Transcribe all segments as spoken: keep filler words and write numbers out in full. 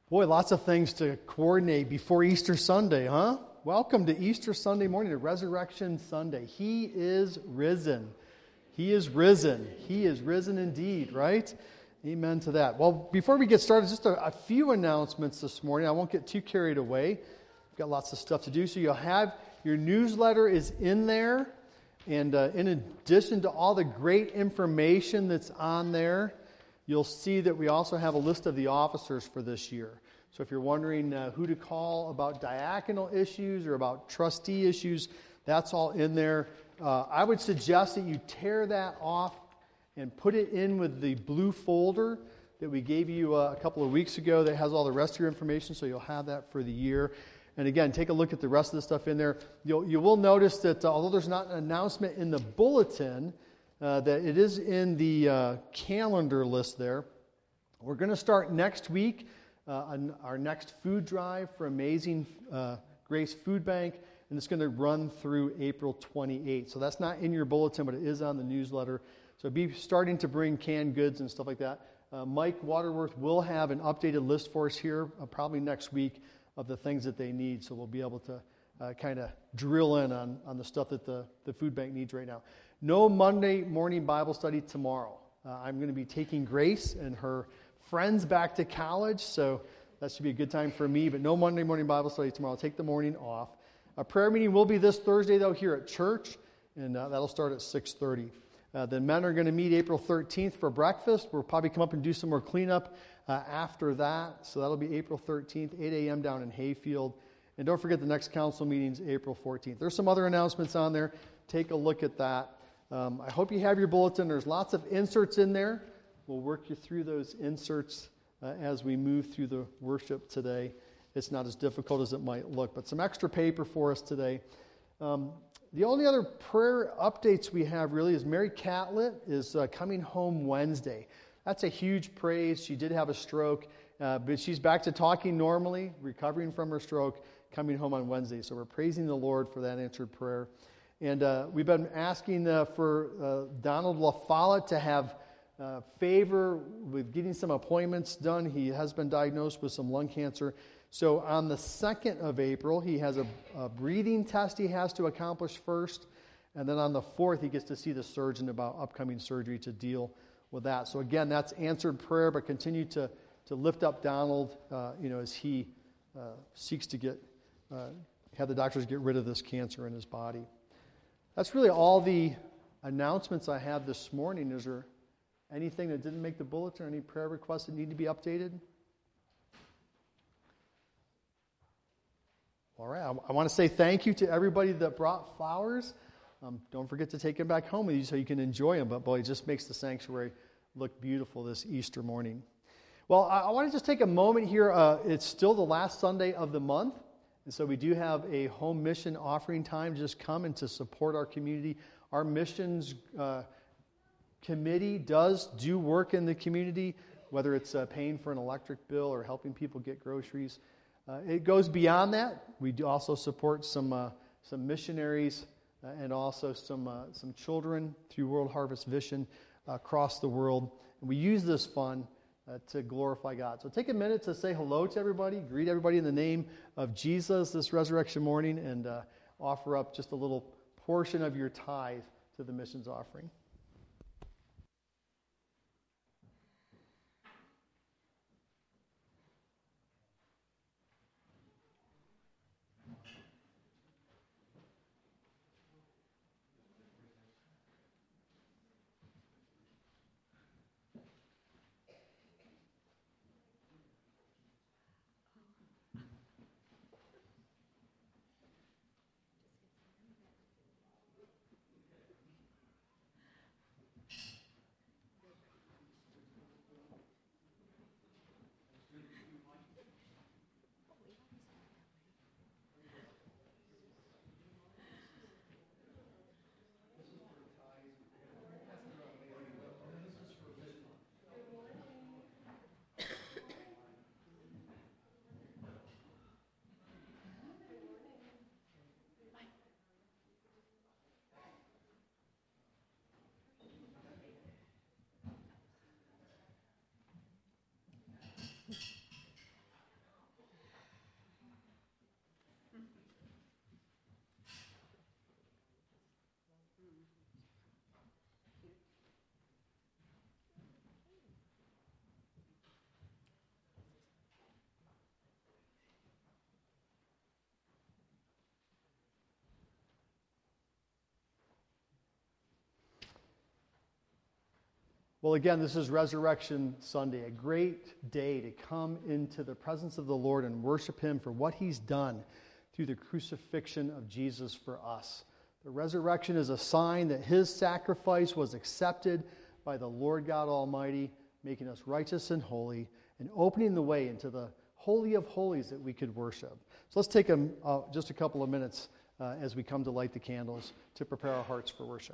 Boy, lots of things to coordinate before Easter Sunday, huh? Welcome to Easter Sunday morning, to Resurrection Sunday. He is risen. He is risen. He is risen indeed, right? Amen to that. Well, before we get started, just a, a few announcements this morning. I won't get too carried away. We've got lots of stuff to do. So you'll have your newsletter is in there. And uh, in addition to all the great information that's on there, you'll see that we also have a list of the officers for this year. So if you're wondering uh, who to call about diaconal issues or about trustee issues, that's all in there. Uh, I would suggest that you tear that off and put it in with the blue folder that we gave you uh, a couple of weeks ago that has all the rest of your information, so you'll have that for the year. And again, take a look at the rest of the stuff in there. You'll, you will notice that uh, although there's not an announcement in the bulletin, Uh, that it is in the uh, calendar list there. We're going to start next week uh, on our next food drive for Amazing uh, Grace Food Bank, and it's going to run through April twenty-eighth. So that's not in your bulletin, but it is on the newsletter. So be starting to bring canned goods and stuff like that. Uh, Mike Waterworth will have an updated list for us here uh, probably next week of the things that they need, so we'll be able to uh, kind of drill in on, on the stuff that the, the food bank needs right now. No Monday morning Bible study tomorrow. Uh, I'm going to be taking Grace and her friends back to college, so that should be a good time for me, but no Monday morning Bible study tomorrow. I'll take the morning off. A prayer meeting will be this Thursday, though, here at church, and uh, that'll start at six thirty. Uh, the men are going to meet April thirteenth for breakfast. We'll probably come up and do some more cleanup uh, after that, so that'll be April thirteenth, eight a.m. down in Hayfield. And don't forget the next council meeting's April fourteenth. There's some other announcements on there. Take a look at that. Um, I hope you have your bulletin. There's lots of inserts in there. We'll work you through those inserts uh, as we move through the worship today. It's not as difficult as it might look, but some extra paper for us today. Um, the only other prayer updates we have really is Mary Catlett is uh, coming home Wednesday. That's a huge praise. She did have a stroke, uh, but she's back to talking normally, recovering from her stroke, coming home on Wednesday. So we're praising the Lord for that answered prayer. And uh, we've been asking uh, for uh, Donald LaFollette to have uh, favor with getting some appointments done. He has been diagnosed with some lung cancer. So on the second of April, he has a, a breathing test he has to accomplish first. And then on the fourth, he gets to see the surgeon about upcoming surgery to deal with that. So again, that's answered prayer, but continue to, to lift up Donald uh, you know, as he uh, seeks to get uh, have the doctors get rid of this cancer in his body. That's really all the announcements I have this morning. Is there anything that didn't make the bulletin or any prayer requests that need to be updated? All right. I, I want to say thank you to everybody that brought flowers. Um, don't forget to take them back home with you so you can enjoy them. But boy, it just makes the sanctuary look beautiful this Easter morning. Well, I, I want to just take a moment here. Uh, it's still the last Sunday of the month. And so we do have a home mission offering time. Just come and to support our community. Our missions uh, committee does do work in the community, whether it's uh, paying for an electric bill or helping people get groceries. Uh, it goes beyond that. We do also support some uh, some missionaries uh, and also some uh, some children through World Harvest Vision uh, across the world. And we use this fund Uh, to glorify God. So take a minute to say hello to everybody, greet everybody in the name of Jesus this resurrection morning, and uh, offer up just a little portion of your tithe to the missions offering. Well, again, this is Resurrection Sunday, a great day to come into the presence of the Lord and worship Him for what He's done through the crucifixion of Jesus for us. The resurrection is a sign that His sacrifice was accepted by the Lord God Almighty, making us righteous and holy, and opening the way into the Holy of Holies that we could worship. So let's take a, uh, just a couple of minutes uh, as we come to light the candles to prepare our hearts for worship.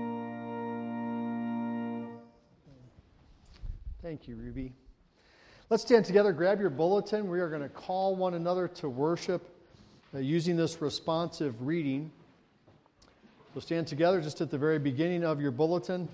Thank you, Ruby. Let's stand together, grab your bulletin. We are going to call one another to worship uh, using this responsive reading. So stand together just at the very beginning of your bulletin.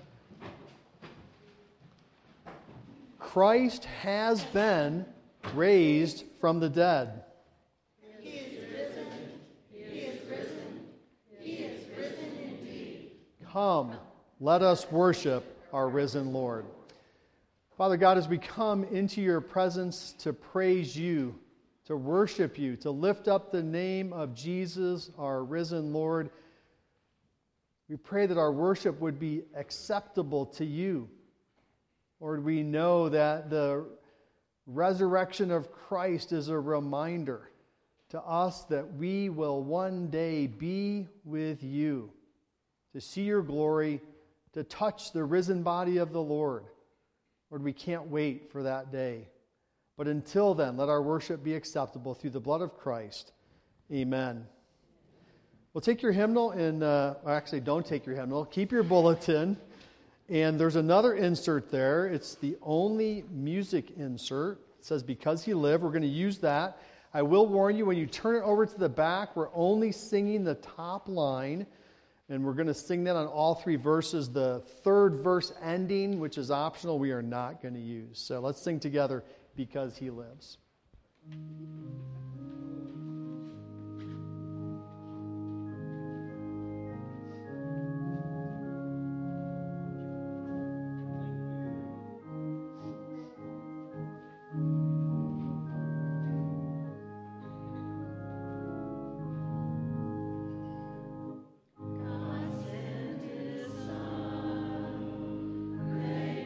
Christ has been raised from the dead. He is risen. He is risen. He is risen indeed. Come, let us worship our risen Lord. Father God, as we come into your presence to praise you, to worship you, to lift up the name of Jesus, our risen Lord, we pray that our worship would be acceptable to you. Lord, we know that the resurrection of Christ is a reminder to us that we will one day be with you, to see your glory, to touch the risen body of the Lord. Lord, we can't wait for that day. But until then, let our worship be acceptable through the blood of Christ. Amen. Well, take your hymnal and, uh, or actually don't take your hymnal. Keep your bulletin. And there's another insert there. It's the only music insert. It says, "Because He lived." We're going to use that. I will warn you, when you turn it over to the back, we're only singing the top line. And we're going to sing that on all three verses. The third verse ending, which is optional, we are not going to use. So let's sing together, "Because He lives."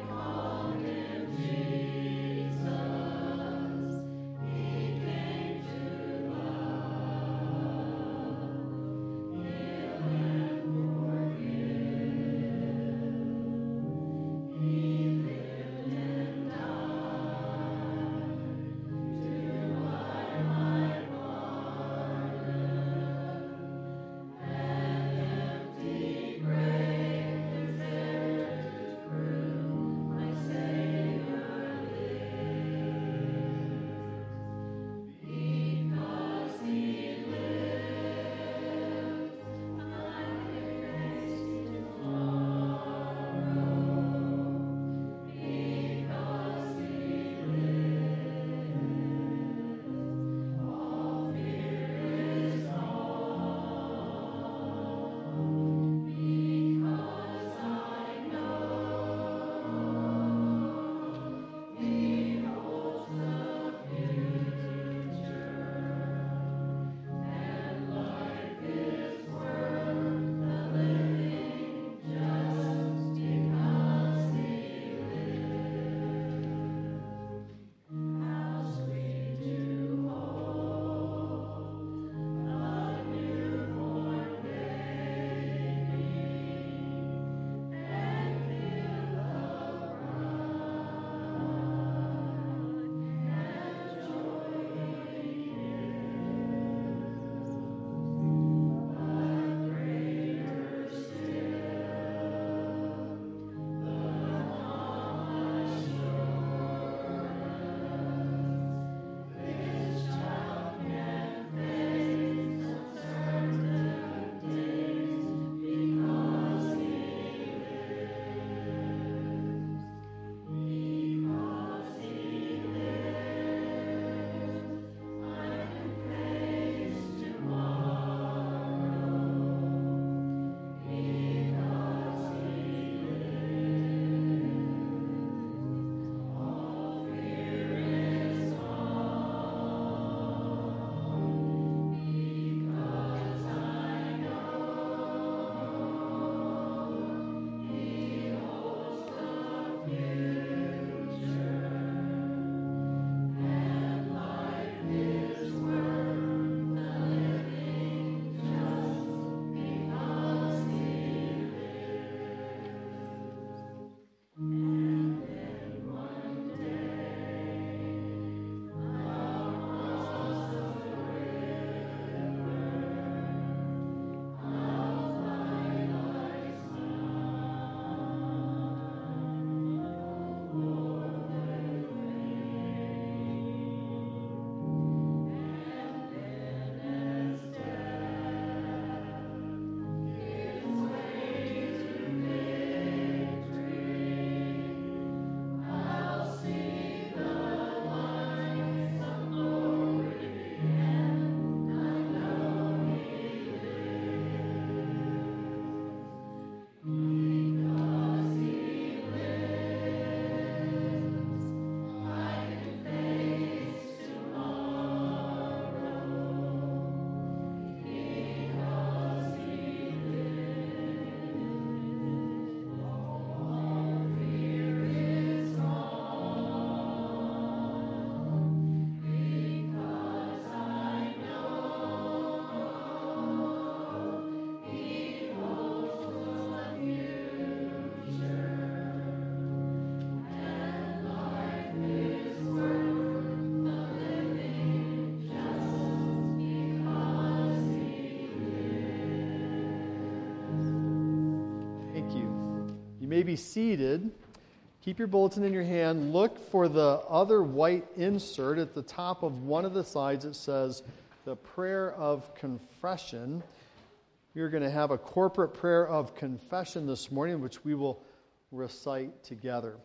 He came may be seated. Keep your bulletin in your hand. Look for the other white insert at the top of one of the sides. It says the prayer of confession. We're going to have a corporate prayer of confession this morning, which we will recite together.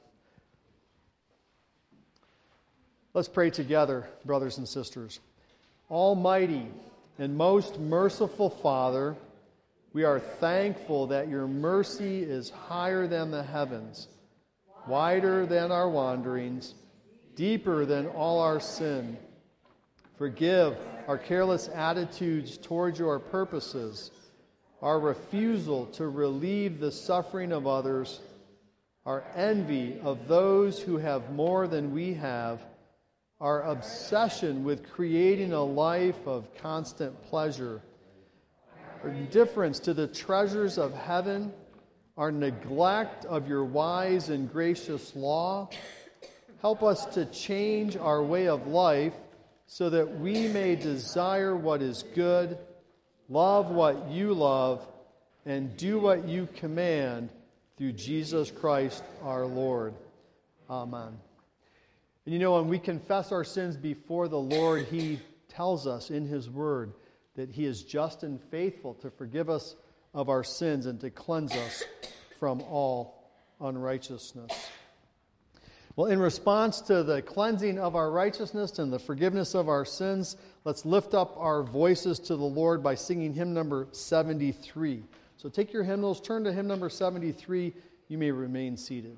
Let's pray together, brothers and sisters. Almighty and most merciful Father, we are thankful that your mercy is higher than the heavens, wider than our wanderings, deeper than all our sin. Forgive our careless attitudes towards your purposes, our refusal to relieve the suffering of others, our envy of those who have more than we have, our obsession with creating a life of constant pleasure, our indifference to the treasures of heaven, our neglect of your wise and gracious law. Help us to change our way of life so that we may desire what is good, love what you love, and do what you command through Jesus Christ our Lord. Amen. And you know, when we confess our sins before the Lord, He tells us in His Word that He is just and faithful to forgive us of our sins and to cleanse us from all unrighteousness. Well, in response to the cleansing of our righteousness and the forgiveness of our sins, let's lift up our voices to the Lord by singing hymn number seventy-three. So take your hymnals, turn to hymn number seventy-three. You may remain seated.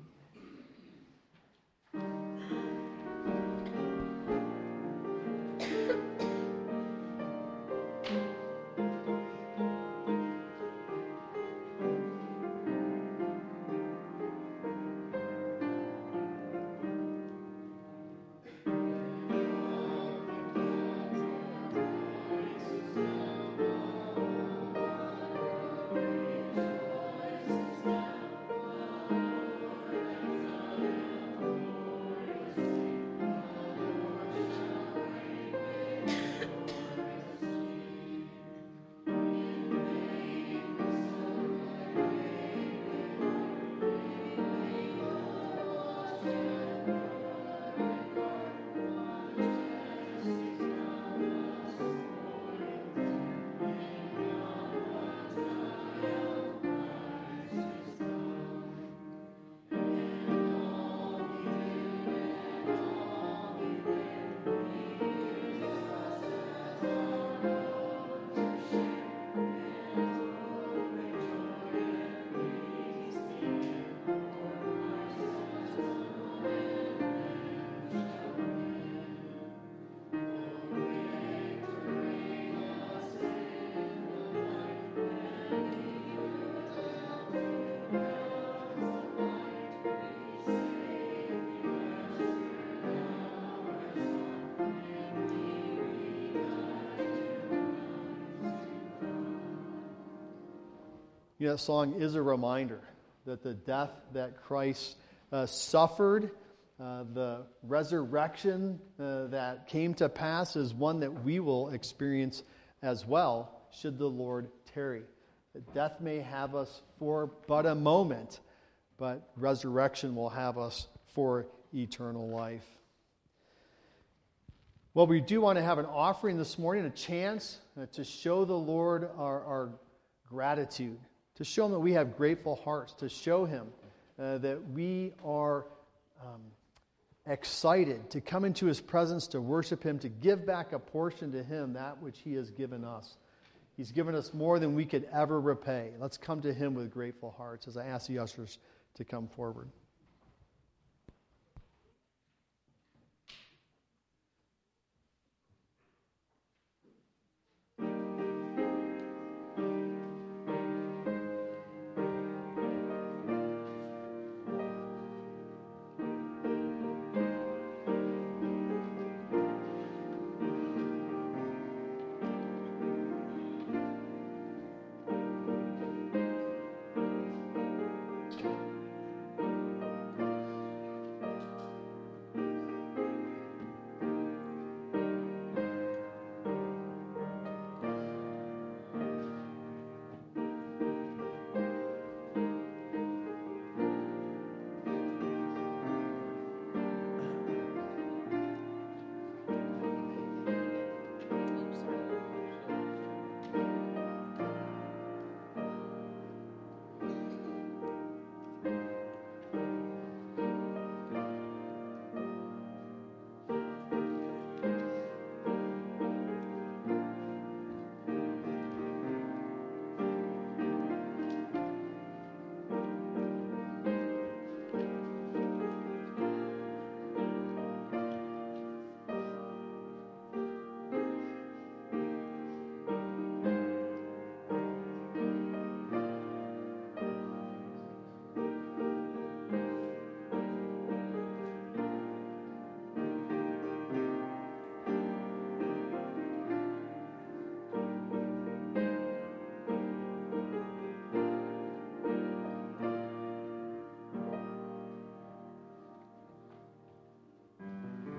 You know, that song is a reminder that the death that Christ uh, suffered, uh, the resurrection uh, that came to pass is one that we will experience as well, should the Lord tarry. That death may have us for but a moment, but resurrection will have us for eternal life. Well, we do want to have an offering this morning, a chance uh, to show the Lord our, our gratitude, to show Him that we have grateful hearts, to show Him uh, that we are um, excited to come into His presence, to worship Him, to give back a portion to Him, that which He has given us. He's given us more than we could ever repay. Let's come to Him with grateful hearts as I ask the ushers to come forward.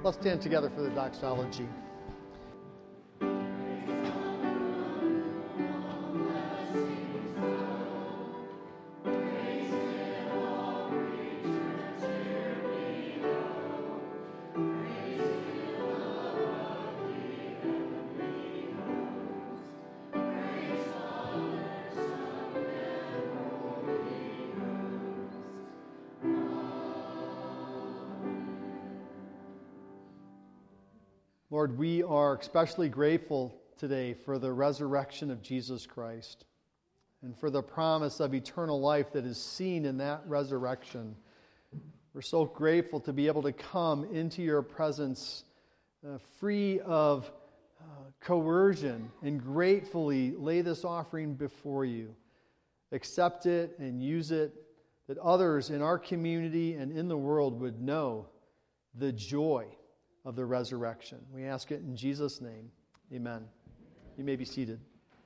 Let's stand together for the doxology. Lord, we are especially grateful today for the resurrection of Jesus Christ and for the promise of eternal life that is seen in that resurrection. We're so grateful to be able to come into your presence uh, free of uh, coercion and gratefully lay this offering before you. Accept it and use it, that others in our community and in the world would know the joy of the resurrection. We ask it in Jesus' name. Amen. You may be seated.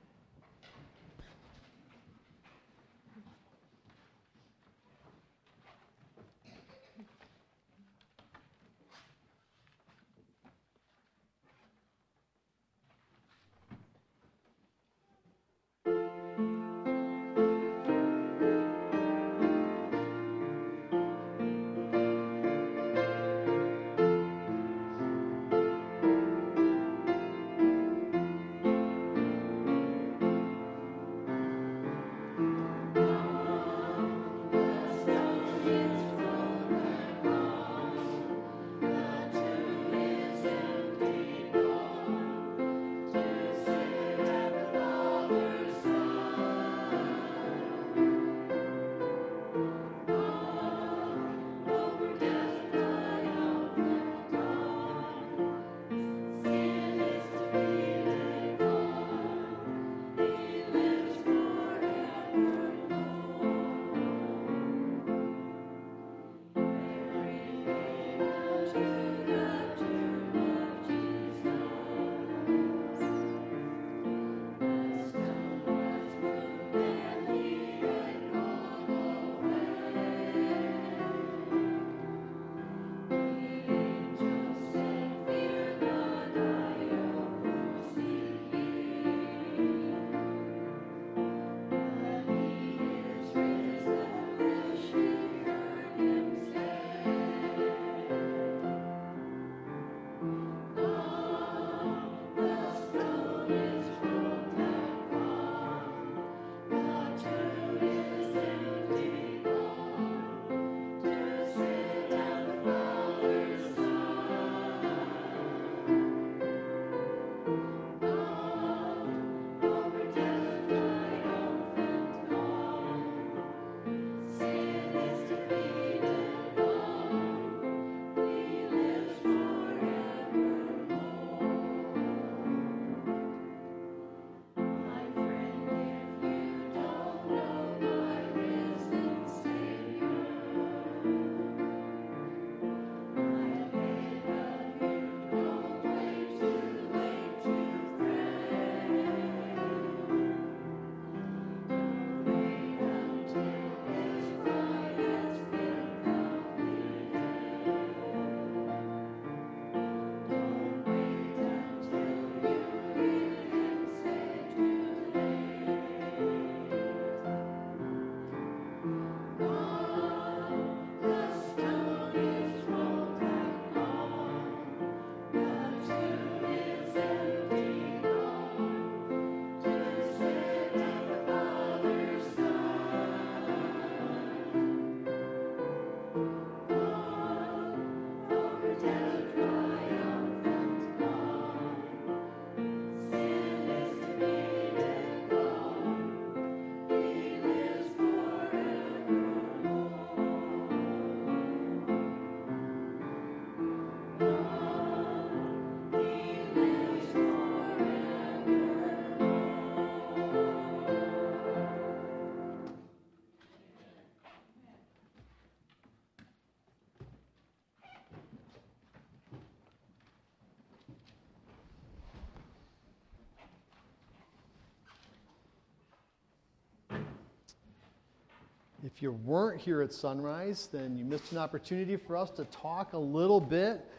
If you weren't here at sunrise, then you missed an opportunity for us to talk a little bit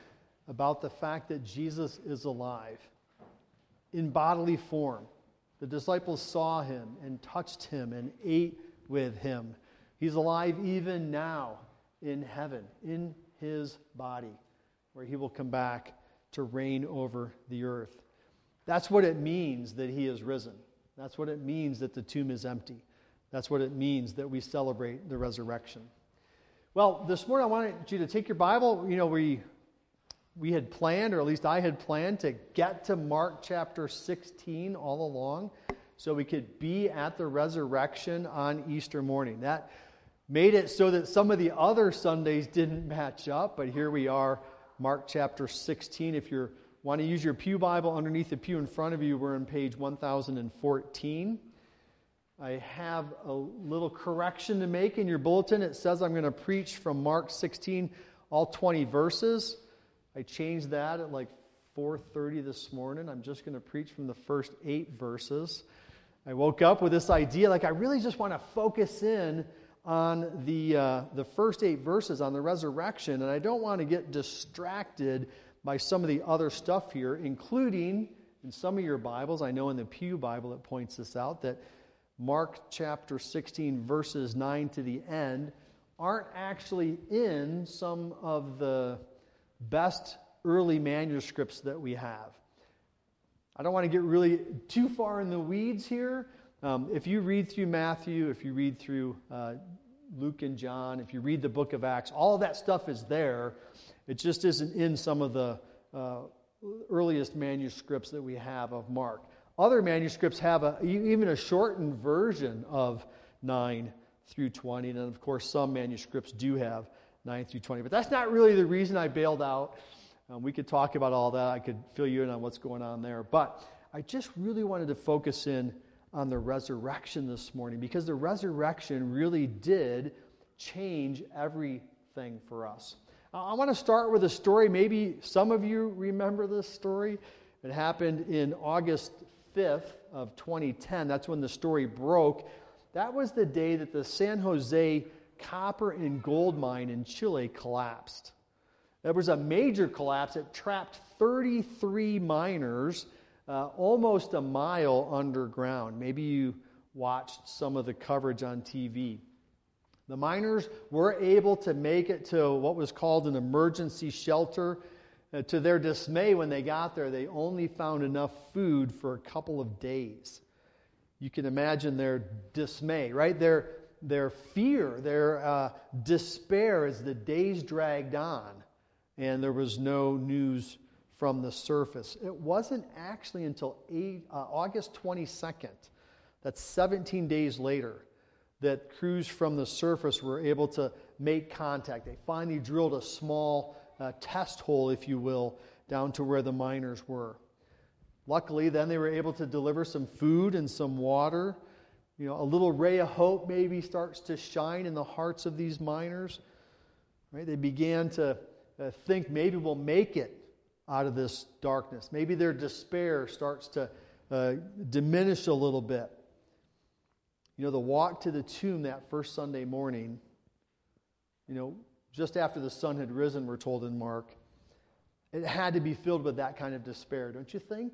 about the fact that Jesus is alive in bodily form. The disciples saw him and touched him and ate with him. He's alive even now in heaven, in his body, where he will come back to reign over the earth. That's what it means that he is risen. That's what it means that the tomb is empty. That's what it means that we celebrate the resurrection. Well, this morning I wanted you to take your Bible. You know, we we had planned, or at least I had planned, to get to Mark chapter sixteen all along so we could be at the resurrection on Easter morning. That made it so that some of the other Sundays didn't match up, but here we are, Mark chapter sixteen. If you want to use your pew Bible, underneath the pew in front of you, we're on page one thousand fourteen. I have a little correction to make in your bulletin. It says I'm going to preach from Mark sixteen, all twenty verses. I changed that at like four thirty this morning. I'm just going to preach from the first eight verses. I woke up with this idea, like I really just want to focus in on the uh, the first eight verses on the resurrection, and I don't want to get distracted by some of the other stuff here, including in some of your Bibles. I know in the Pew Bible it points this out, that Mark chapter sixteen, verses nine to the end, aren't actually in some of the best early manuscripts that we have. I don't want to get really too far in the weeds here. Um, if you read through Matthew, if you read through uh, Luke and John, if you read the book of Acts, all of that stuff is there. It just isn't in some of the uh, earliest manuscripts that we have of Mark. Other manuscripts have a, even a shortened version of nine through twenty, and of course some manuscripts do have nine through twenty. But that's not really the reason I bailed out. Um, we could talk about all that. I could fill you in on what's going on there. But I just really wanted to focus in on the resurrection this morning, because the resurrection really did change everything for us. I want to start with a story. Maybe some of you remember this story. It happened in August fifth of twenty ten. That's when the story broke. That was the day that the San Jose copper and gold mine in Chile collapsed. There was a major collapse. It trapped thirty-three miners uh, almost a mile underground. Maybe you watched some of the coverage on T V. The miners were able to make it to what was called an emergency shelter. Uh, to their dismay, when they got there, they only found enough food for a couple of days. You can imagine their dismay, right? Their, their fear, their uh, despair as the days dragged on and there was no news from the surface. It wasn't actually until eight, uh, August twenty-second, that's seventeen days later, that crews from the surface were able to make contact. They finally drilled a small uh, test hole, if you will, down to where the miners were. Luckily, then they were able to deliver some food and some water. You know, a little ray of hope maybe starts to shine in the hearts of these miners. Right? They began to uh, think maybe we'll make it out of this darkness. Maybe their despair starts to uh, diminish a little bit. You know, the walk to the tomb that first Sunday morning, you know, just after the sun had risen, we're told in Mark, it had to be filled with that kind of despair, don't you think?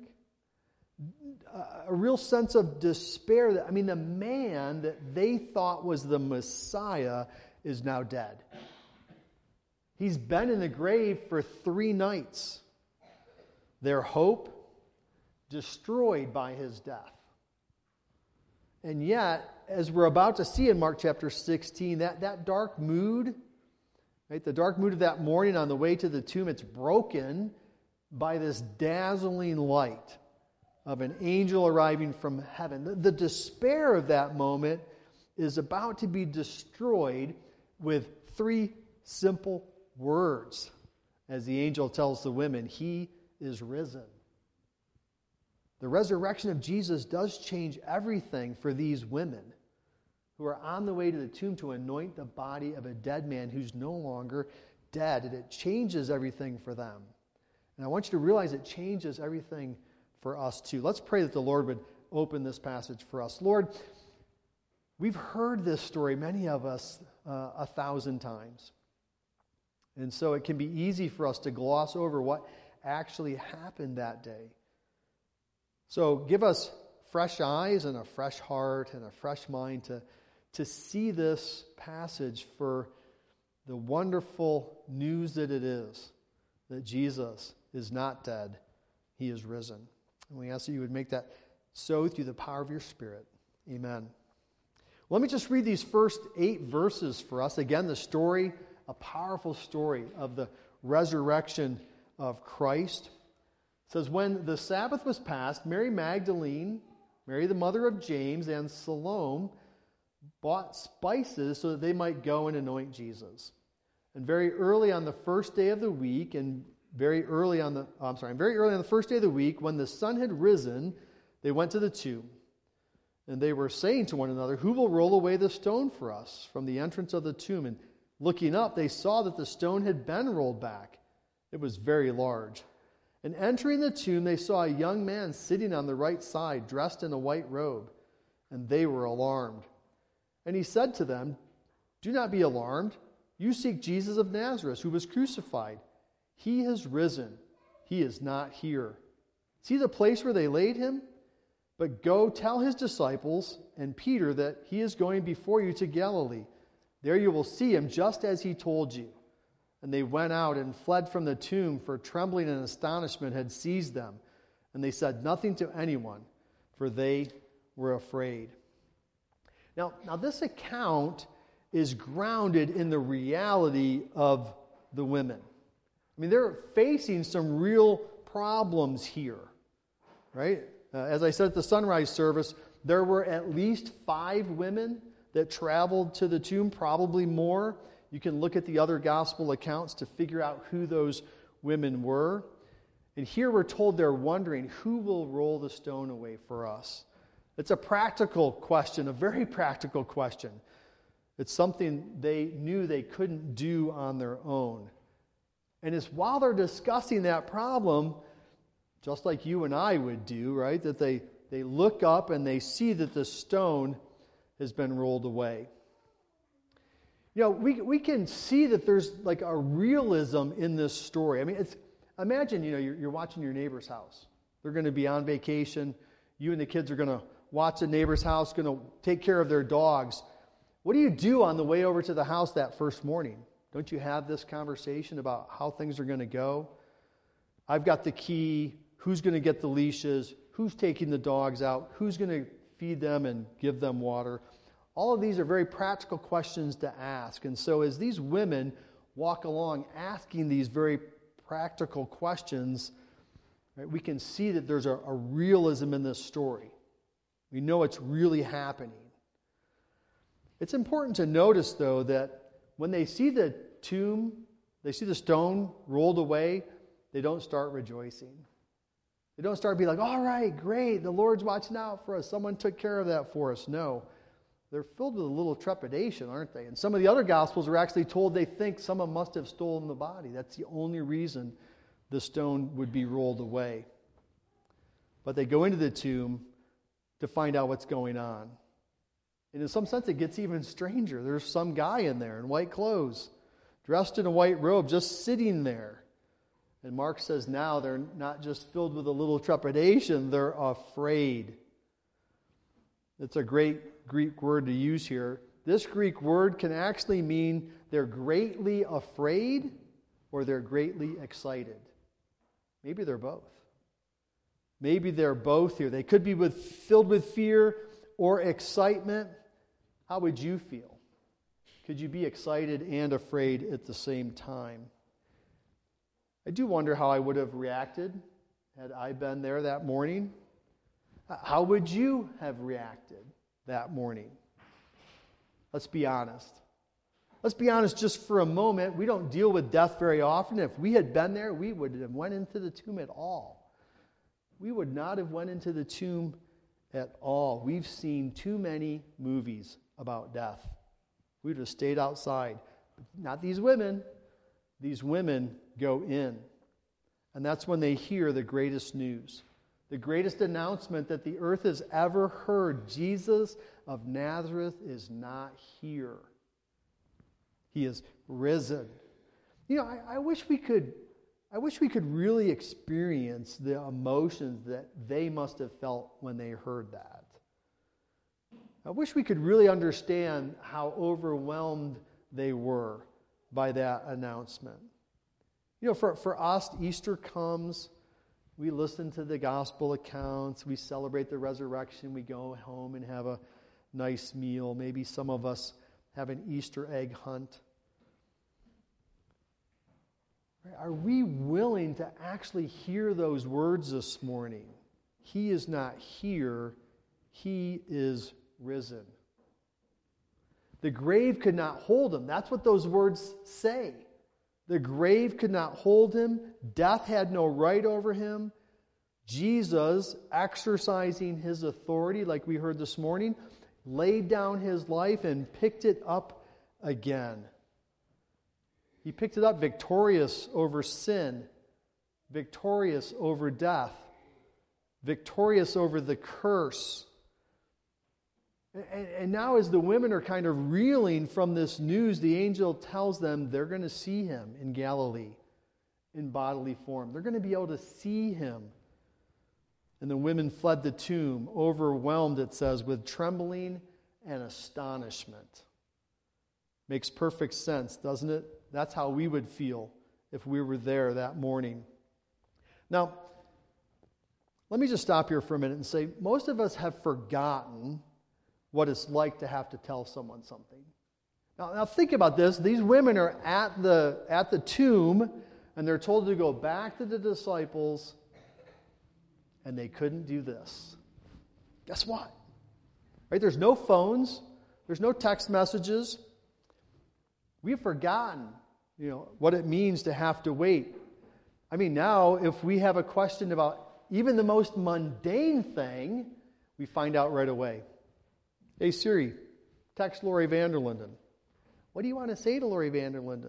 A real sense of despair. That, I mean, the man that they thought was the Messiah is now dead. He's been in the grave for three nights. Their hope destroyed by his death. And yet, as we're about to see in Mark chapter sixteen, that, that dark mood, right, the dark mood of that morning on the way to the tomb, it's broken by this dazzling light of an angel arriving from heaven. The, the despair of that moment is about to be destroyed with three simple words. As the angel tells the women, he is risen. The resurrection of Jesus does change everything for these women who are on the way to the tomb to anoint the body of a dead man who's no longer dead. And it changes everything for them. And I want you to realize it changes everything for us too. Let's pray that the Lord would open this passage for us. Lord, we've heard this story, many of us, uh, a thousand times. And so it can be easy for us to gloss over what actually happened that day. So give us fresh eyes and a fresh heart and a fresh mind to, to see this passage for the wonderful news that it is, that Jesus is not dead, he is risen. And we ask that you would make that so through the power of your Spirit. Amen. Let me just read these first eight verses for us. Again, the story, a powerful story of the resurrection of Christ. It says, when the Sabbath was passed, Mary Magdalene, Mary the mother of James, and Salome bought spices so that they might go and anoint Jesus. And very early on the first day of the week, and very early on the, oh, I'm sorry, very early on the first day of the week, when the sun had risen, they went to the tomb. And they were saying to one another, who will roll away the stone for us from the entrance of the tomb? And looking up, they saw that the stone had been rolled back. It was very large. And entering the tomb, they saw a young man sitting on the right side, dressed in a white robe. And they were alarmed. And he said to them, do not be alarmed. You seek Jesus of Nazareth, who was crucified. He has risen. He is not here. See the place where they laid him? But go tell his disciples and Peter that he is going before you to Galilee. There you will see him just as he told you. And they went out and fled from the tomb, for trembling and astonishment had seized them. And they said nothing to anyone, for they were afraid. Now, now this account is grounded in the reality of the women. I mean, they're facing some real problems here, right? Uh, as I said at the sunrise service, there were at least five women that traveled to the tomb, probably more. You can look at the other gospel accounts to figure out who those women were. And here we're told they're wondering, who will roll the stone away for us? It's a practical question, a very practical question. It's something they knew they couldn't do on their own. And it's while they're discussing that problem, just like you and I would do, right, that they, they look up and they see that the stone has been rolled away. You know, we we can see that there's like a realism in this story. I mean, it's imagine, you know, you're, you're watching your neighbor's house. They're going to be on vacation. You and the kids are going to watch the neighbor's house, going to take care of their dogs. What do you do on the way over to the house that first morning? Don't you have this conversation about how things are going to go? I've got the key. Who's going to get the leashes? Who's taking the dogs out? Who's going to feed them and give them water? All of these are very practical questions to ask. And so as these women walk along asking these very practical questions, right, we can see that there's a, a realism in this story. We know it's really happening. It's important to notice, though, that when they see the tomb, they see the stone rolled away, they don't start rejoicing. They don't start being like, all right, great, the Lord's watching out for us. Someone took care of that for us. No. They're filled with a little trepidation, aren't they? And some of the other Gospels are actually told they think someone must have stolen the body. That's the only reason the stone would be rolled away. But they go into the tomb to find out what's going on. And in some sense, it gets even stranger. There's some guy in there in white clothes, dressed in a white robe, just sitting there. And Mark says now they're not just filled with a little trepidation, they're afraid. It's a great Greek word to use here. This Greek word can actually mean they're greatly afraid or they're greatly excited. Maybe they're both. Maybe they're both here. They could be with, filled with fear or excitement. How would you feel? Could you be excited and afraid at the same time? I do wonder how I would have reacted had I been there that morning. How would you have reacted that morning? Let's be honest. Let's be honest just for a moment. We don't deal with death very often. If we had been there, we would have went into the tomb at all. We would not have went into the tomb at all. We've seen too many movies about death. We would have stayed outside. Not these women. These women go in. And that's when they hear the greatest news. The greatest announcement that the earth has ever heard. Jesus of Nazareth is not here. He is risen. You know, I, I wish we could, I wish we could really experience the emotions that they must have felt when they heard that. I wish we could really understand how overwhelmed they were by that announcement. You know, for, for us, Easter comes, we listen to the gospel accounts, we celebrate the resurrection, we go home and have a nice meal. Maybe some of us have an Easter egg hunt. Are we willing to actually hear those words this morning? He is not here, he is risen. The grave could not hold him. That's what those words say. The grave could not hold him. Death had no right over him. Jesus, exercising his authority, like we heard this morning, laid down his life and picked it up again. He picked it up victorious over sin, victorious over death, victorious over the curse. And, and now as the women are kind of reeling from this news, the angel tells them they're going to see him in Galilee in bodily form. They're going to be able to see him. And the women fled the tomb, overwhelmed, it says, with trembling and astonishment. Makes perfect sense, doesn't it? That's how we would feel if we were there that morning. Now, let me just stop here for a minute and say, most of us have forgotten what it's like to have to tell someone something. Now, now think about this. These women are at the, at the tomb, and they're told to go back to the disciples, and they couldn't do this. Guess what? Right? There's no phones. There's no text messages. We've forgotten, you know, what it means to have to wait. I mean, now, if we have a question about even the most mundane thing, we find out right away. Hey, Siri, text Lori Vanderlinden. What do you want to say to Lori Vanderlinden?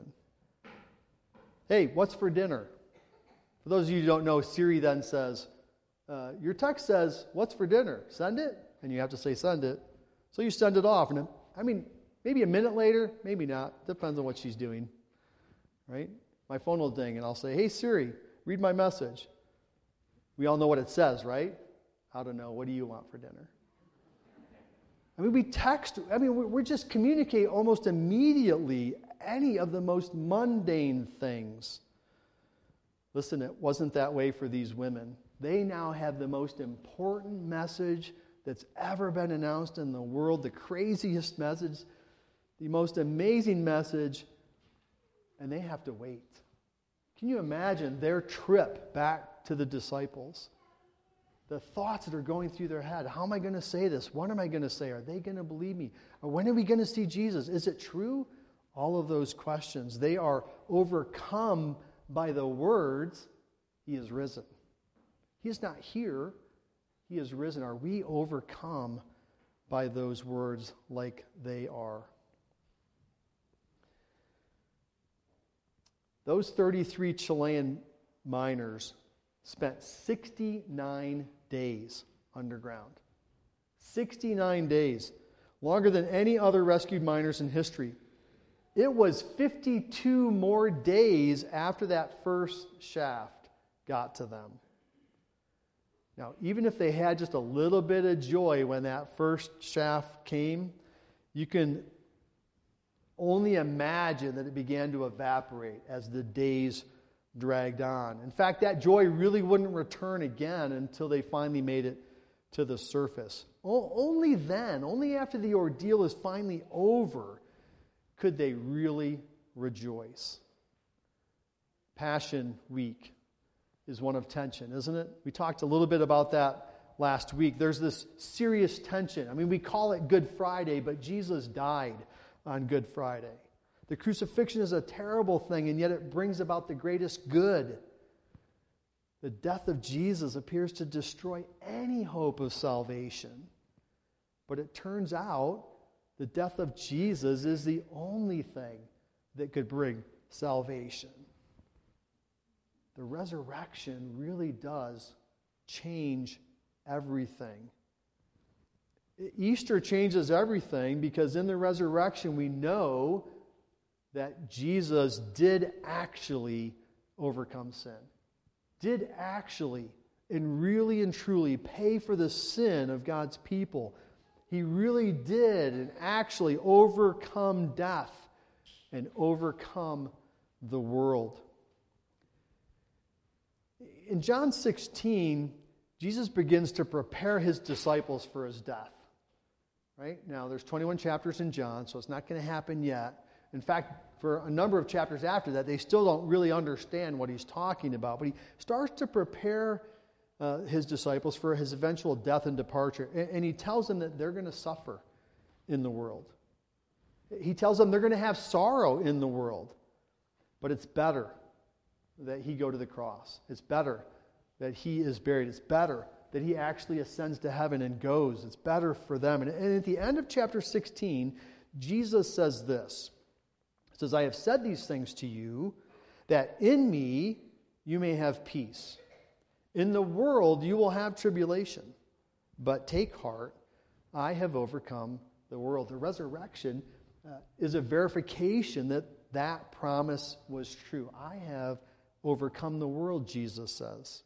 Hey, what's for dinner? For those of you who don't know, Siri then says, uh, your text says, what's for dinner? Send it? And you have to say, send it. So you send it off. And I mean, maybe a minute later, maybe not. Depends on what she's doing. Right? My phone will ding and I'll say, hey, Siri, read my message. We all know what it says, right? I don't know. What do you want for dinner? I mean, we text, I mean, we just communicate almost immediately any of the most mundane things. Listen, it wasn't that way for these women. They now have the most important message that's ever been announced in the world, the craziest message, the most amazing message, and they have to wait. Can you imagine their trip back to the disciples? The thoughts that are going through their head. How am I going to say this? What am I going to say? Are they going to believe me? Or when are we going to see Jesus? Is it true? All of those questions. They are overcome by the words, He is risen. He is not here. He is risen. Are we overcome by those words like they are? Those thirty-three Chilean miners spent sixty-nine days underground. sixty-nine days. Longer than any other rescued miners in history. It was fifty-two more days after that first shaft got to them. Now, even if they had just a little bit of joy when that first shaft came, you can only imagine that it began to evaporate as the days dragged on. In fact, that joy really wouldn't return again until they finally made it to the surface. O- only then, only after the ordeal is finally over, could they really rejoice. Passion Week is one of tension, isn't it? We talked a little bit about that last week. There's this serious tension. I mean, we call it Good Friday, but Jesus died on Good Friday. The crucifixion is a terrible thing, and yet it brings about the greatest good. The death of Jesus appears to destroy any hope of salvation. But it turns out the death of Jesus is the only thing that could bring salvation. The resurrection really does change everything. Easter changes everything because in the resurrection we know that Jesus did actually overcome sin, did actually and really and truly pay for the sin of God's people. He really did and actually overcome death and overcome the world. In John sixteen, Jesus begins to prepare his disciples for his death. Right? Now, there's twenty-one chapters in John, so it's not going to happen yet. In fact, for a number of chapters after that, they still don't really understand what he's talking about. But he starts to prepare uh, his disciples for his eventual death and departure. And, and he tells them that they're going to suffer in the world. He tells them they're going to have sorrow in the world. But it's better that he go to the cross. It's better that he is buried. It's better that he actually ascends to heaven and goes. It's better for them. And, and at the end of chapter sixteen, Jesus says this. He says, I have said these things to you, that in me you may have peace. In the world you will have tribulation. But take heart, I have overcome the world. The resurrection uh, is a verification that that promise was true. I have overcome the world, Jesus says.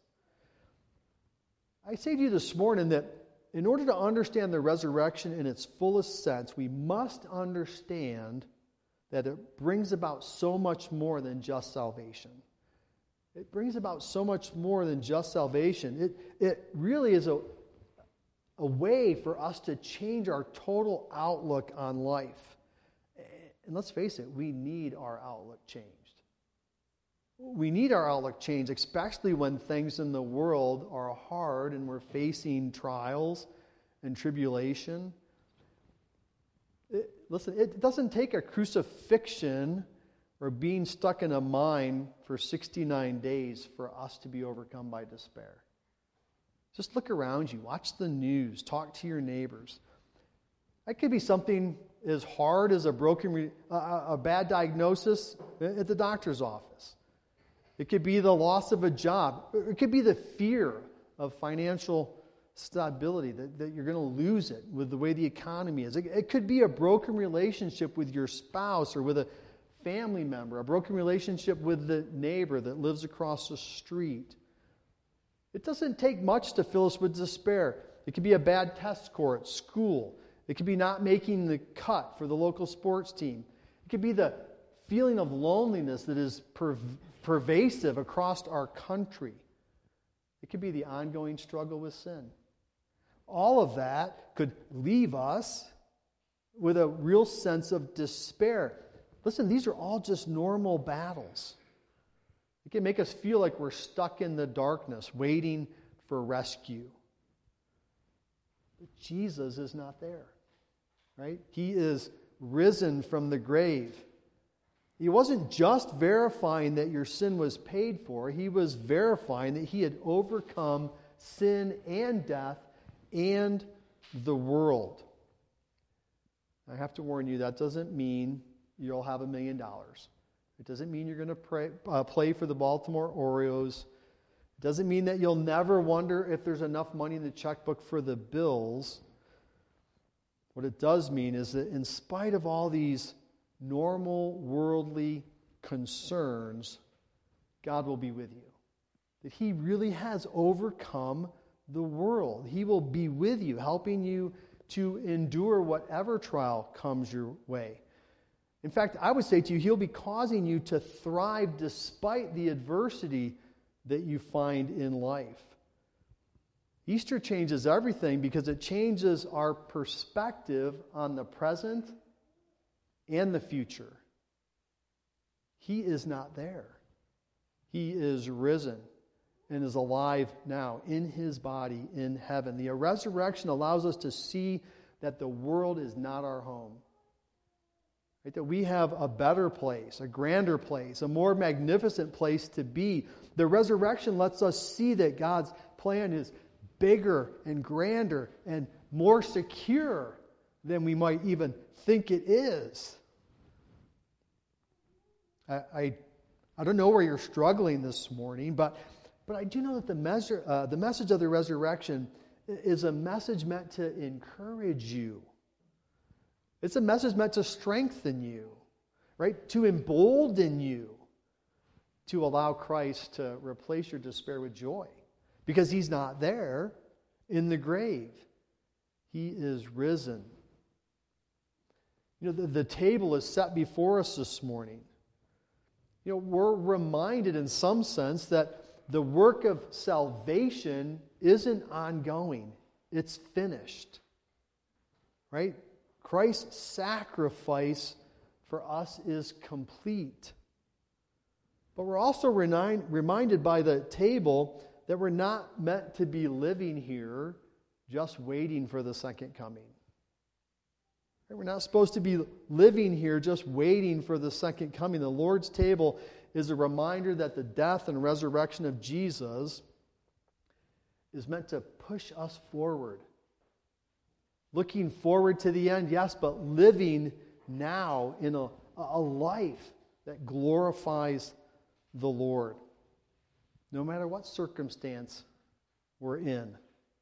I say to you this morning that in order to understand the resurrection in its fullest sense, we must understand that it brings about so much more than just salvation. It brings about so much more than just salvation. It, it really is a, a way for us to change our total outlook on life. And let's face it, we need our outlook changed. We need our outlook changed, especially when things in the world are hard and we're facing trials and tribulation. It, listen, it doesn't take a crucifixion or being stuck in a mine for sixty-nine days for us to be overcome by despair. Just look around you, watch the news, talk to your neighbors. That could be something as hard as a broken, uh, a bad diagnosis at the doctor's office. It could be the loss of a job. It could be the fear of financial stability, that, that you're going to lose it with the way the economy is. It, it could be a broken relationship with your spouse or with a family member, a broken relationship with the neighbor that lives across the street. It doesn't take much to fill us with despair. It could be a bad test score at school. It could be not making the cut for the local sports team. It could be the feeling of loneliness that is per- pervasive across our country. It could be the ongoing struggle with sin. All of that could leave us with a real sense of despair. Listen, these are all just normal battles. It can make us feel like we're stuck in the darkness, waiting for rescue. But Jesus is not there, right? He is risen from the grave. He wasn't just verifying that your sin was paid for. He was verifying that he had overcome sin and death and the world. I have to warn you, that doesn't mean you'll have a million dollars. It doesn't mean you're going to pray, uh, play for the Baltimore Orioles. It doesn't mean that you'll never wonder if there's enough money in the checkbook for the bills. What it does mean is that in spite of all these normal worldly concerns, God will be with you. That he really has overcome the world. He will be with you, helping you to endure whatever trial comes your way. In fact, I would say to you, he'll be causing you to thrive despite the adversity that you find in life. Easter changes everything because it changes our perspective on the present and the future. He is not there. He is risen and is alive now in his body in heaven. The resurrection allows us to see that the world is not our home. Right? That we have a better place, a grander place, a more magnificent place to be. The resurrection lets us see that God's plan is bigger and grander and more secure than we might even think it is. I, I, I don't know where you're struggling this morning, but, but I do know that the, measure, uh, the message of the resurrection is a message meant to encourage you. It's a message meant to strengthen you. right? To embolden you to allow Christ to replace your despair with joy. Because he's not there in the grave. He is risen. You know, the, the table is set before us this morning. You know, we're reminded in some sense that the work of salvation isn't ongoing. It's finished. Right? Christ's sacrifice for us is complete. But we're also remind, reminded by the table that we're not meant to be living here just waiting for the second coming. We're not supposed to be living here just waiting for the second coming. The Lord's table is a reminder that the death and resurrection of Jesus is meant to push us forward. Looking forward to the end, yes, but living now in a, a life that glorifies the Lord, no matter what circumstance we're in.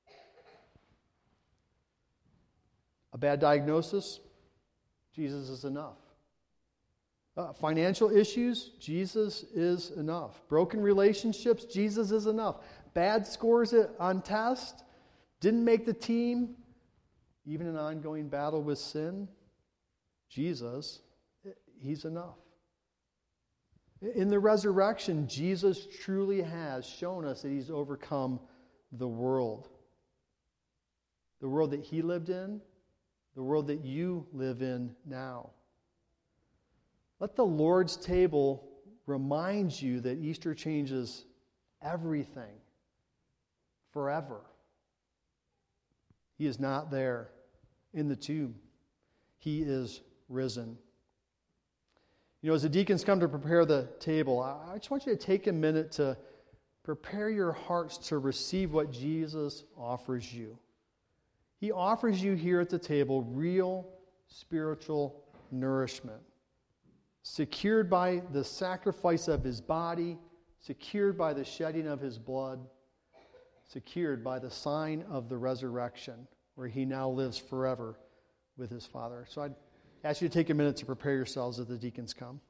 A bad diagnosis, Jesus is enough. Uh, financial issues, Jesus is enough. Broken relationships, Jesus is enough. Bad scores on tests, didn't make the team, even an ongoing battle with sin, Jesus, he's enough. In the resurrection, Jesus truly has shown us that he's overcome the world. The world that he lived in, the world that you live in now. Let the Lord's table remind you that Easter changes everything forever. He is not there in the tomb. He is risen. You know, as the deacons come to prepare the table, I just want you to take a minute to prepare your hearts to receive what Jesus offers you. He offers you here at the table real spiritual nourishment, secured by the sacrifice of his body, secured by the shedding of his blood, secured by the sign of the resurrection, where he now lives forever with his Father. So I'd ask you to take a minute to prepare yourselves as the deacons come.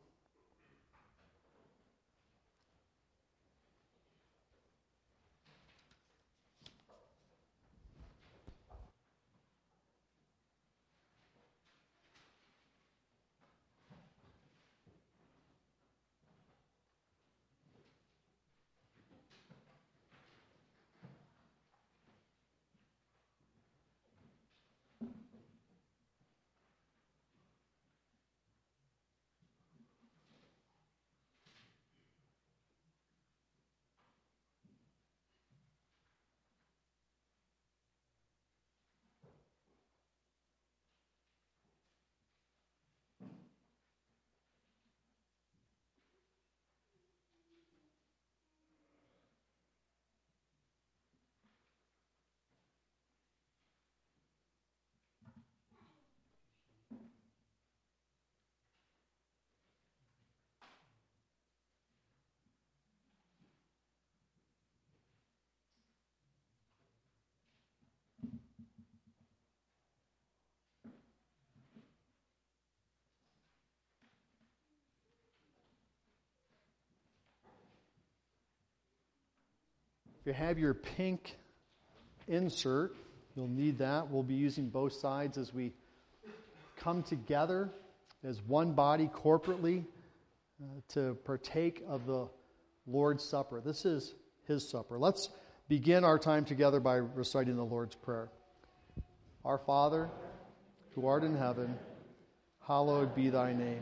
If you have your pink insert, you'll need that. We'll be using both sides as we come together as one body corporately uh, to partake of the Lord's Supper. This is his supper. Let's begin our time together by reciting the Lord's Prayer. Our Father, who art in heaven, hallowed be thy name.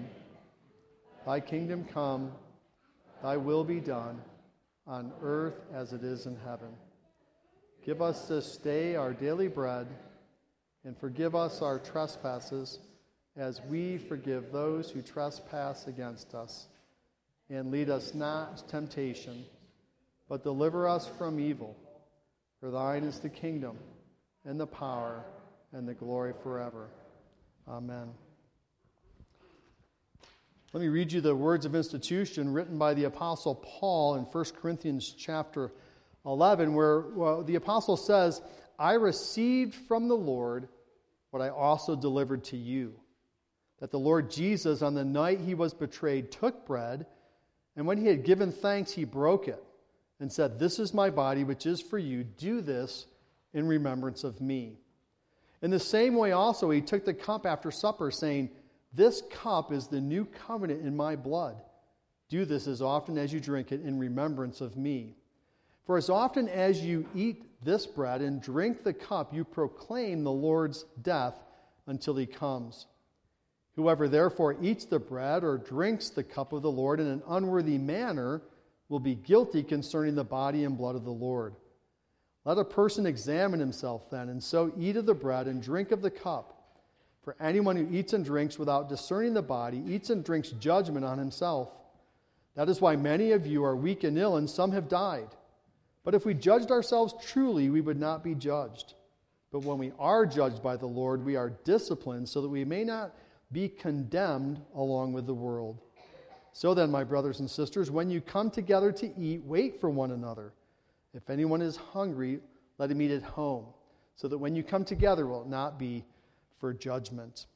Thy kingdom come, thy will be done, on earth as it is in heaven. Give us this day our daily bread, and forgive us our trespasses, as we forgive those who trespass against us. And lead us not to temptation, but deliver us from evil. For thine is the kingdom, and the power, and the glory forever. Amen. Let me read you the words of institution written by the Apostle Paul in First Corinthians chapter eleven, where well, the Apostle says, I received from the Lord what I also delivered to you. that the Lord Jesus, on the night he was betrayed, took bread, and when he had given thanks, he broke it and said, "This is my body, which is for you. Do this in remembrance of me." In the same way also he took the cup after supper, saying, "This cup is the new covenant in my blood. Do this as often as you drink it in remembrance of me. For as often as you eat this bread and drink the cup, you proclaim the Lord's death until he comes. Whoever therefore eats the bread or drinks the cup of the Lord in an unworthy manner will be guilty concerning the body and blood of the Lord. Let a person examine himself then, and so eat of the bread and drink of the cup. For anyone who eats and drinks without discerning the body eats and drinks judgment on himself. That is why many of you are weak and ill, and some have died. But if we judged ourselves truly, we would not be judged. But when we are judged by the Lord, we are disciplined so that we may not be condemned along with the world. So then, my brothers and sisters, when you come together to eat, wait for one another. If anyone is hungry, let him eat at home, so that when you come together, it will not be for judgment.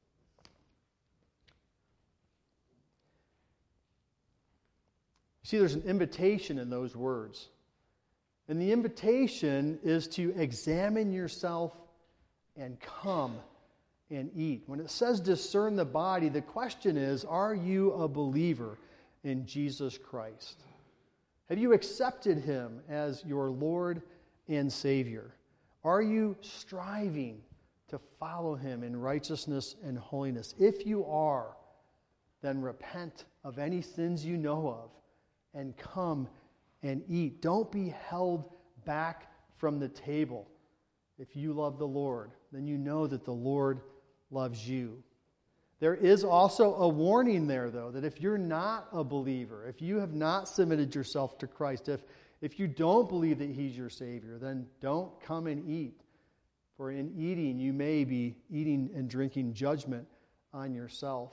You see, there's an invitation in those words. And the invitation is to examine yourself and come and eat. When it says discern the body, the question is, are you a believer in Jesus Christ? Have you accepted him as your Lord and Savior? Are you striving to follow him in righteousness and holiness? If you are, then repent of any sins you know of and come and eat. Don't be held back from the table. If you love the Lord, then you know that the Lord loves you. There is also a warning there, though, that if you're not a believer, if you have not submitted yourself to Christ, if, if you don't believe that he's your Savior, then don't come and eat. For in eating, you may be eating and drinking judgment on yourself.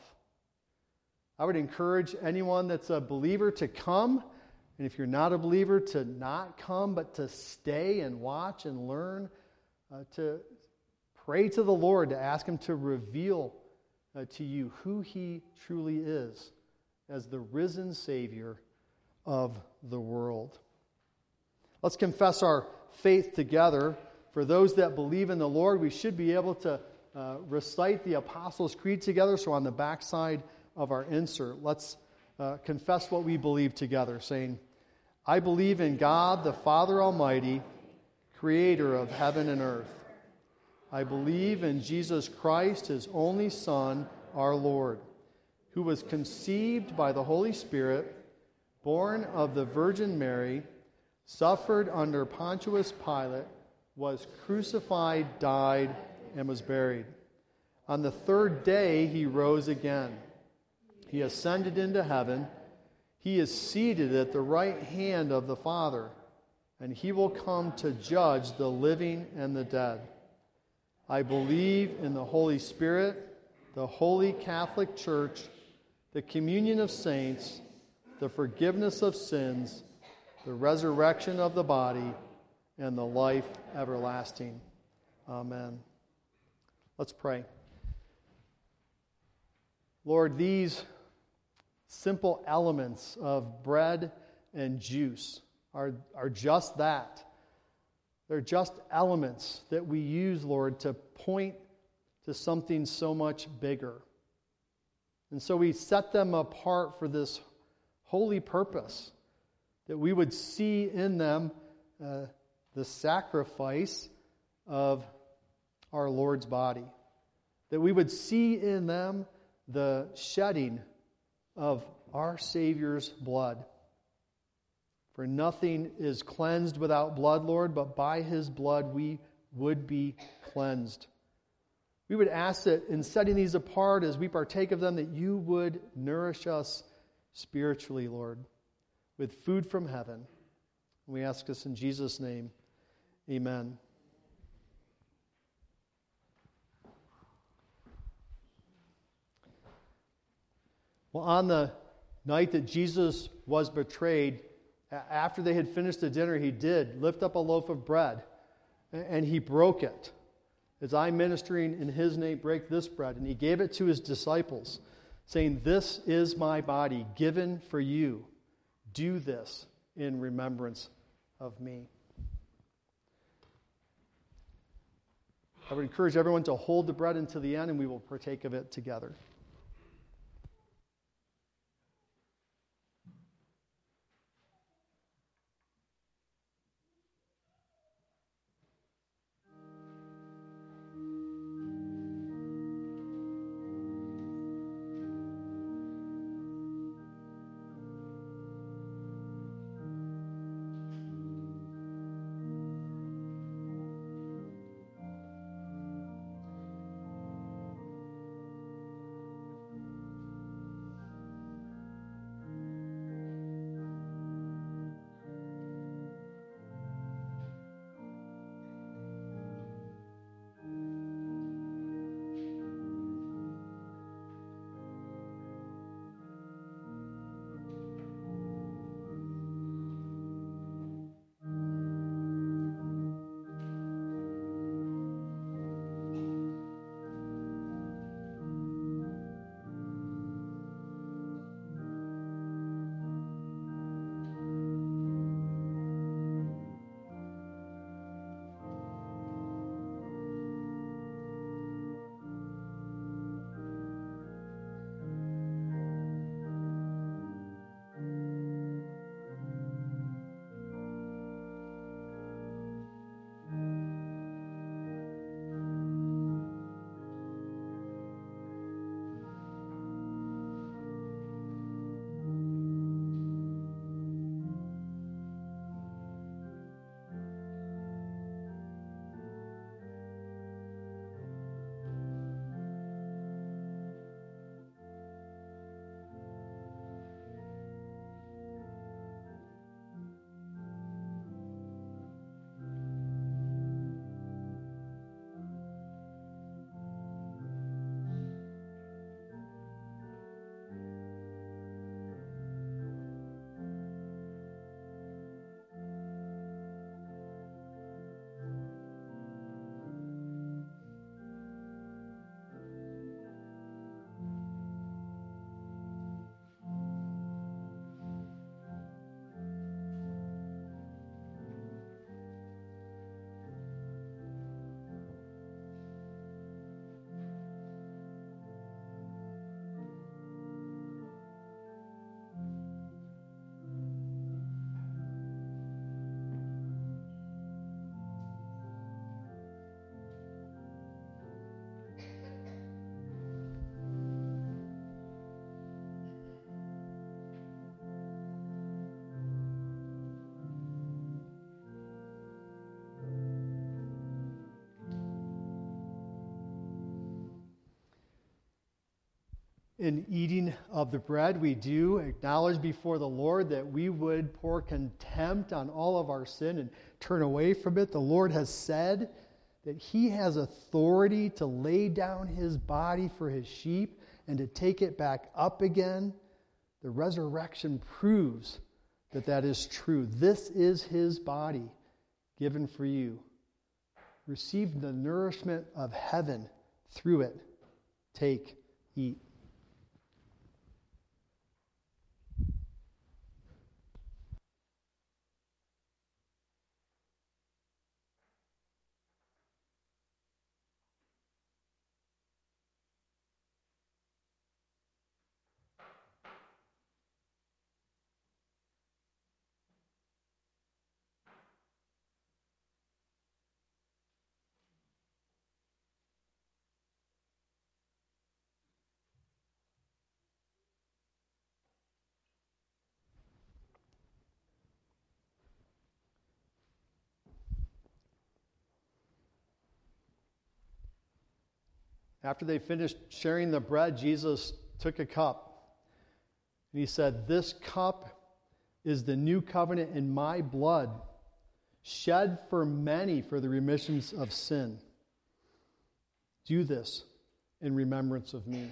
I would encourage anyone that's a believer to come, and if you're not a believer, to not come, but to stay and watch and learn, uh, to pray to the Lord, to ask him to reveal uh, to you who he truly is as the risen Savior of the world. Let's confess our faith together. For those that believe in the Lord, we should be able to uh, recite the Apostles' Creed together. So on the backside of our insert, let's uh, confess what we believe together, saying, I believe in God, the Father Almighty, creator of heaven and earth. I believe in Jesus Christ, his only Son, our Lord, who was conceived by the Holy Spirit, born of the Virgin Mary, suffered under Pontius Pilate, was crucified, died, and was buried. On the third day he rose again. He ascended into heaven. He is seated at the right hand of the Father, and he will come to judge the living and the dead. I believe in the Holy Spirit, the Holy Catholic Church, the communion of saints, the forgiveness of sins, the resurrection of the body, and the life everlasting. Amen. Let's pray. Lord, these simple elements of bread and juice are, are just that. They're just elements that we use, Lord, to point to something so much bigger. And so we set them apart for this holy purpose, that we would see in them uh, the sacrifice of our Lord's body, that we would see in them the shedding of our Savior's blood. For nothing is cleansed without blood, Lord, but by his blood we would be cleansed. We would ask that in setting these apart as we partake of them, that you would nourish us spiritually, Lord, with food from heaven. We ask this in Jesus' name. Amen. Well, on the night that Jesus was betrayed, after they had finished the dinner, he did lift up a loaf of bread, and he broke it. as I ministering in his name break this bread. And he gave it to his disciples, saying, this is my body given for you. Do this in remembrance of me. I would encourage everyone to hold the bread until the end, and we will partake of it together. In eating of the bread, we do acknowledge before the Lord that we would pour contempt on all of our sin and turn away from it. The Lord has said that he has authority to lay down his body for his sheep and to take it back up again. The resurrection proves that that is true. This is his body given for you. Receive the nourishment of heaven through it. Take, eat. After they finished sharing the bread, Jesus took a cup. And he said, "This cup is the new covenant in my blood, shed for many for the remissions of sin. Do this in remembrance of me."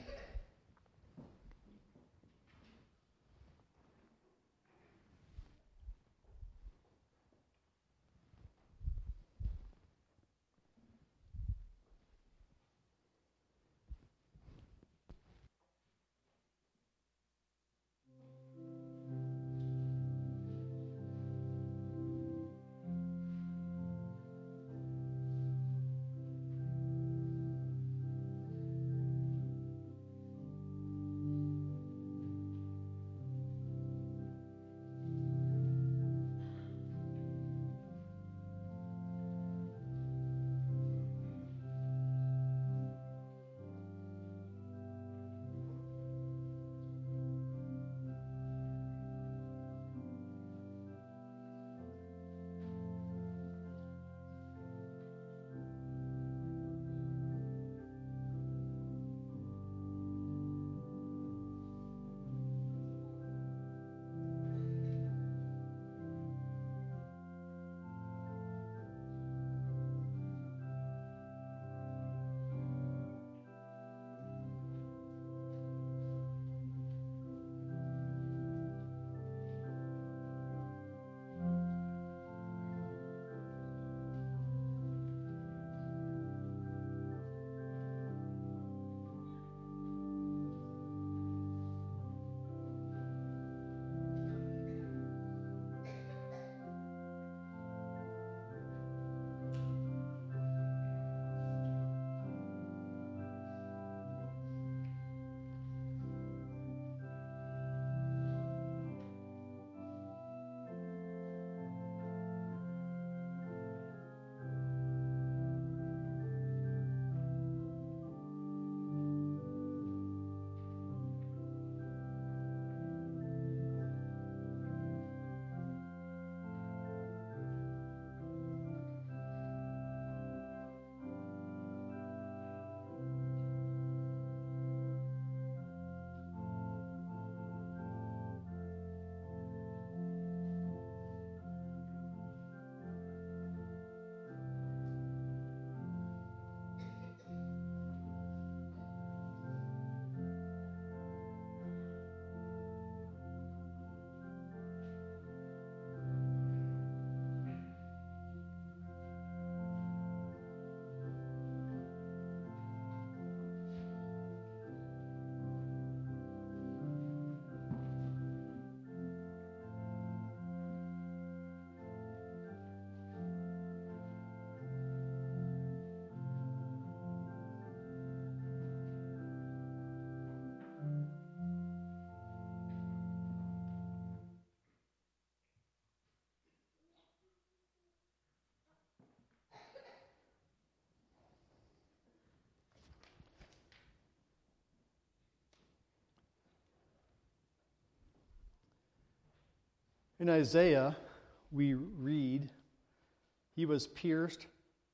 In Isaiah, we read, He was pierced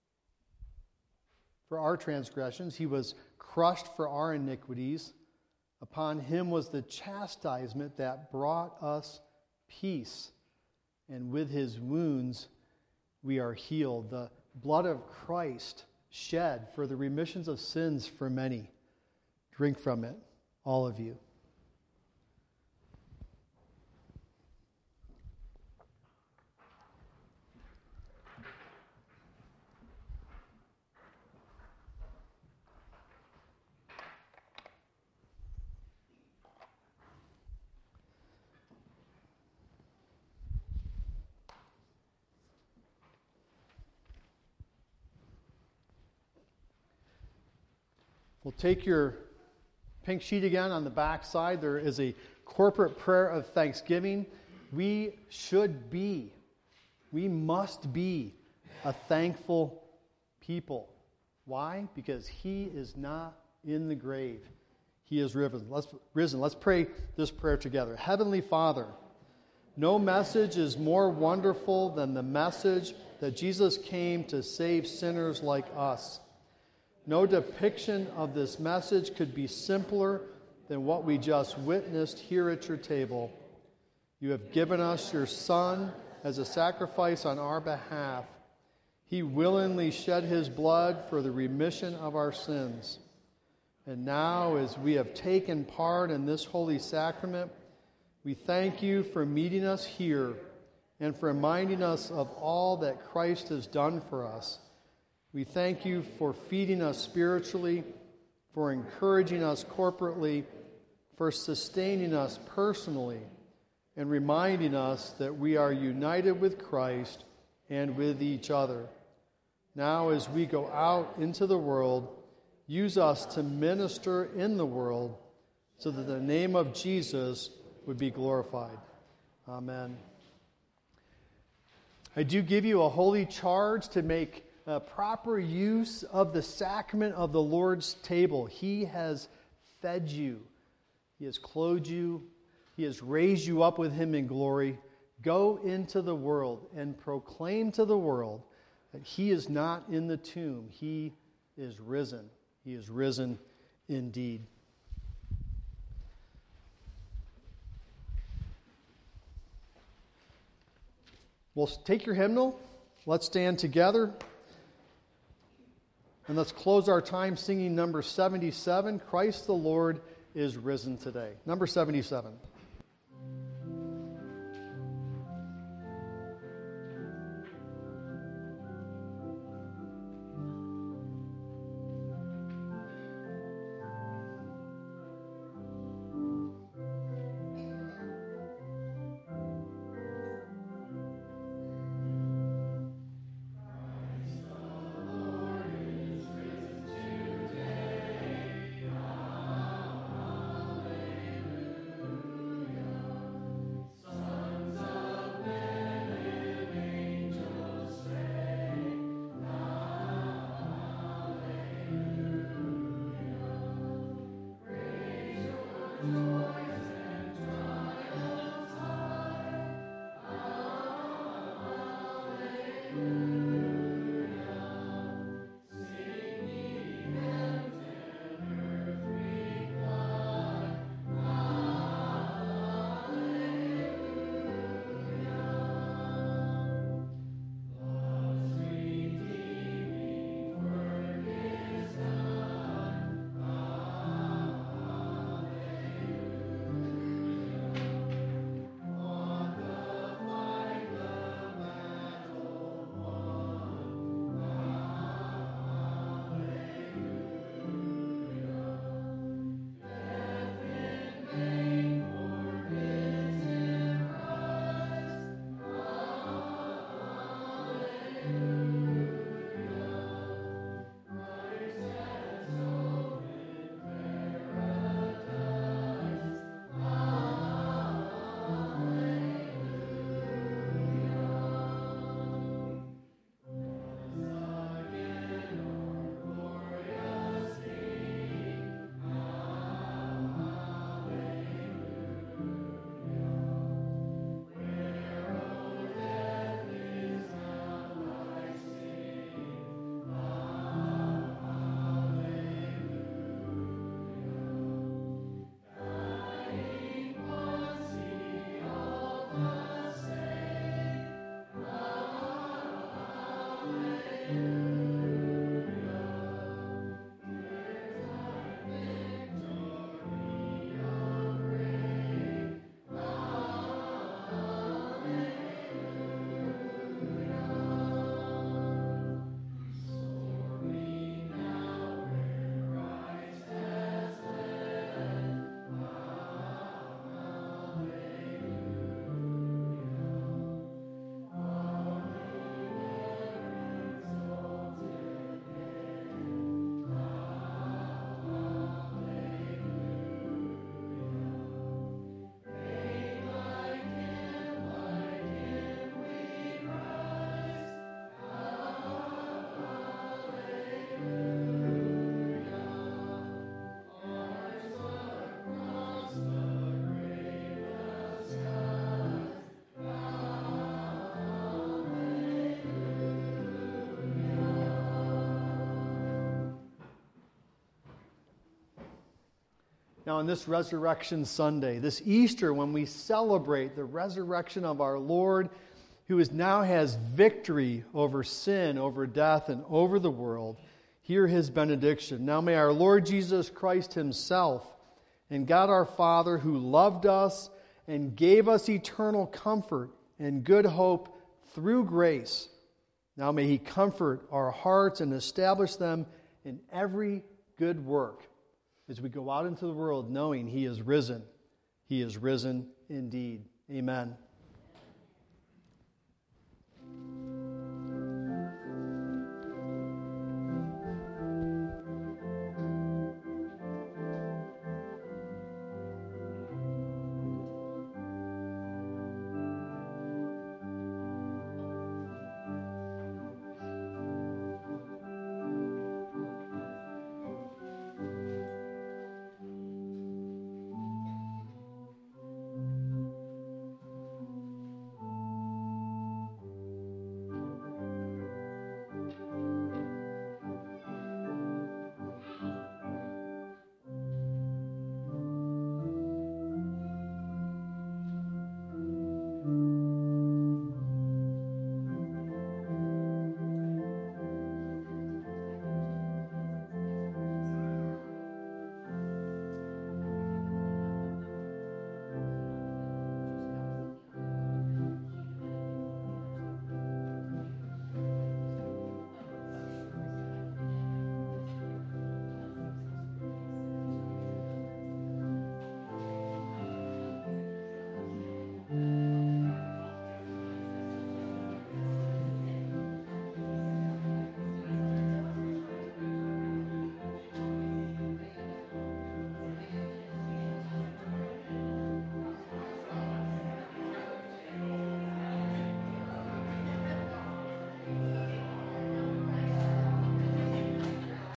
for our transgressions. He was crushed for our iniquities. Upon him was the chastisement that brought us peace. And with his wounds we are healed. The blood of Christ shed for the remissions of sins for many. Drink from it, all of you. We'll take your pink sheet again. On the back side, there is a corporate prayer of thanksgiving. We should be, we must be a thankful people. Why? Because he is not in the grave. He is risen. Let's, risen. Let's pray this prayer together. Heavenly Father, no message is more wonderful than the message that Jesus came to save sinners like us. No depiction of this message could be simpler than what we just witnessed here at your table. You have given us your Son as a sacrifice on our behalf. He willingly shed his blood for the remission of our sins. And now, as we have taken part in this holy sacrament, we thank you for meeting us here and for reminding us of all that Christ has done for us. We thank you for feeding us spiritually, for encouraging us corporately, for sustaining us personally, and reminding us that we are united with Christ and with each other. Now, as we go out into the world, use us to minister in the world so that the name of Jesus would be glorified. Amen. I do give you a holy charge to make Uh, proper use of the sacrament of the Lord's table. He has fed you. He has clothed you. He has raised you up with him in glory. Go into the world and proclaim to the world that he is not in the tomb. He is risen. He is risen indeed. Well, take your hymnal. Let's stand together. And let's close our time singing number seventy-seven, Christ the Lord is risen today. Number seventy-seven. Now, on this Resurrection Sunday, this Easter, when we celebrate the resurrection of our Lord, who is now has victory over sin, over death, and over the world, hear his benediction. Now may our Lord Jesus Christ himself and God our Father, who loved us and gave us eternal comfort and good hope through grace, now may he comfort our hearts and establish them in every good work as we go out into the world knowing he is risen. He is risen indeed. Amen.